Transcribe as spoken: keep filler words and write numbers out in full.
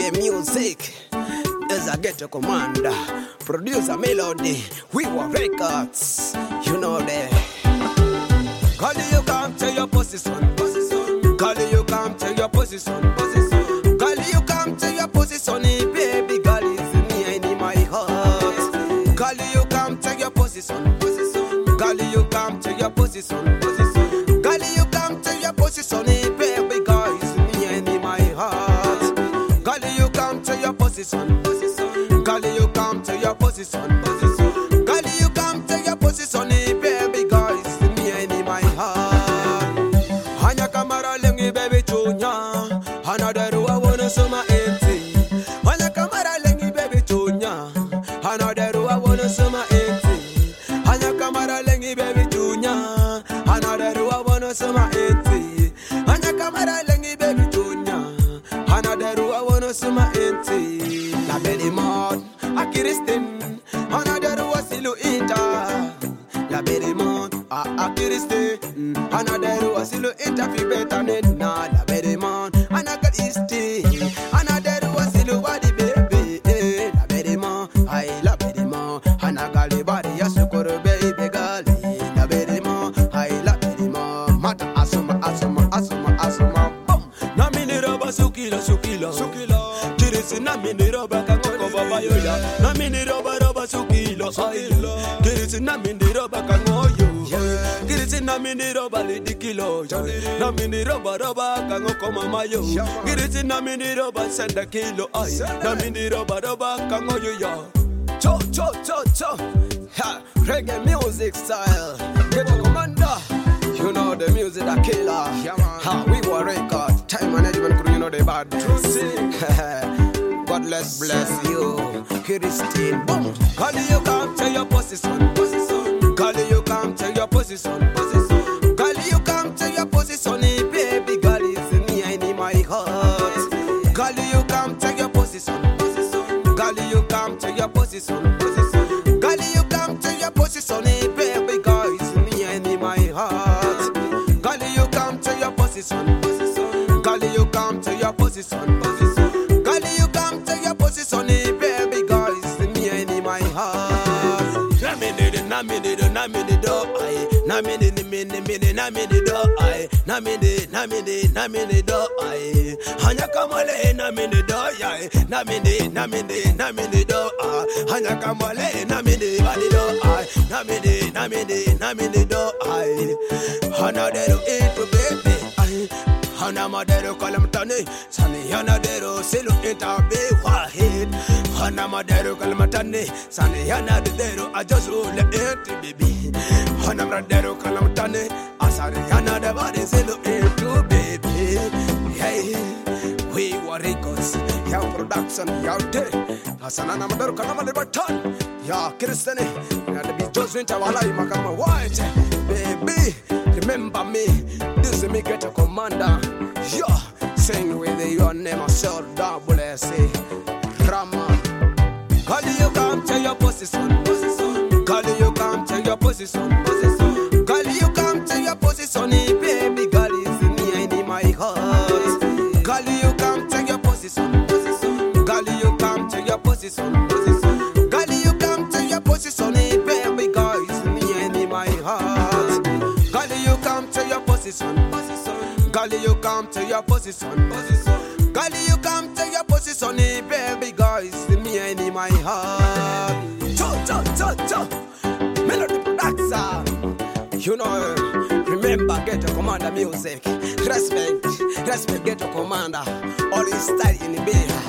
reggae music. As a ghetto commander, producer melody, we were records. You know that. Call you come to your position, position. Call you come to your position, position. Call you come to your position, baby girl is me in my heart. Call you come to your position, position. Call you come to your position, position. Call you come to your position, baby girl is me in my heart. Call you come to your position, position. Call you come to your position, position. Call you come to your position, baby girl is me in my heart. Hanya kamara lengi baby chunya, another I wanna suma empty. Hanya kamara lengi baby chunya, another I wanna suma empty. Hanya kamara lengi baby chunya, another I wanna suma empty. Hanya kamara lengi baby chunya, another I wanna suma empty. La belle mort, a Kiristin, another was ilu ita. La belle mort, a Kiristin, another was ilu ita fi betanen na. La belle mort, another isti, another was ilu wadi baby. La belle mort, ay la belle mort, another body yasukuru baby gali. La belle mort, ay la belle mort, mata asuma asuma asuma asuma. Na mini roba sukila sukila sukila. Kirisi na mini roba kangoko baba yoya. Na mini roba roba sukila sukila. Kirisi na mini roba kangoyo. Kirisi na mini roba lidikilo. Na mini roba roba kangoko mama yo. Kirisi na mini roba senda kilo ay. Na mini roba roba kangoyo ya. Cho cho cho cho. Ha, reggae music style. Get a commander. You know the music that killer. Ha, we were record. Time management crew, you know the bad. God bless, bless you. Kiristin, boom. Call you come to your position, position. Call you come to your position, position. Call you come to your position, baby girl is me, I need my heart. Call you come to your position, position. Call you come to your position, position. Call you come to your position, baby girl is me, I need my heart. Call you come to your position, position. Call you come to your position, position. Call you come to your position, baby girl is me, I need my heart. Na me de na me de na me de do ay. Na me de me de me de na me de do ay. Na me de na me de na me de do ay. Hanya kamale na me de do ay. Na me de na me de na me de do ay. Hanya kamale na me de body do ay. Na me de na me de na me de do ay. Hana de do it baby ay. Hana madero kalam tani sani hana dero silu itabe wahid. Hana madero kalam tani sani hana dero ajazul it baby. Hana madero kalam tani asari hana de body silu itu baby. Hey, we were records. Ya production ya day. Hasana na madero kalam de batan. Ya Kristene ya de bijos winter walai makama white baby. Remember me, this is me get a commander. Yeah, sing with your name, I shall double S A Rama. Call you come to your position, position. Call you come to your position, position. Call you come to your position, baby girl is me, I need my heart. Call you come to your position, position. Call you come to your position, position. Call you come to your position, baby girl is me, I need my heart. Call you come to your position, position. Call you come to your position, position. Call you come to your position, baby girl, it's me, I need my heart. Cho cho cho cho, melody production. You know, remember Ghetto Commander music. Respect, respect Ghetto Commander. All is style in the beer.